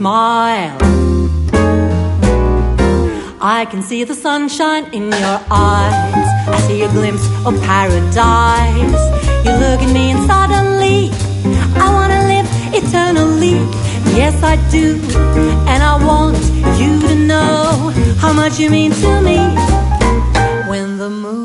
smile. I can see the sunshine in your eyes. I see a glimpse of paradise. You look at me and suddenly I wanna live eternally. Yes, I do, and I want you to know how much you mean to me. When the moon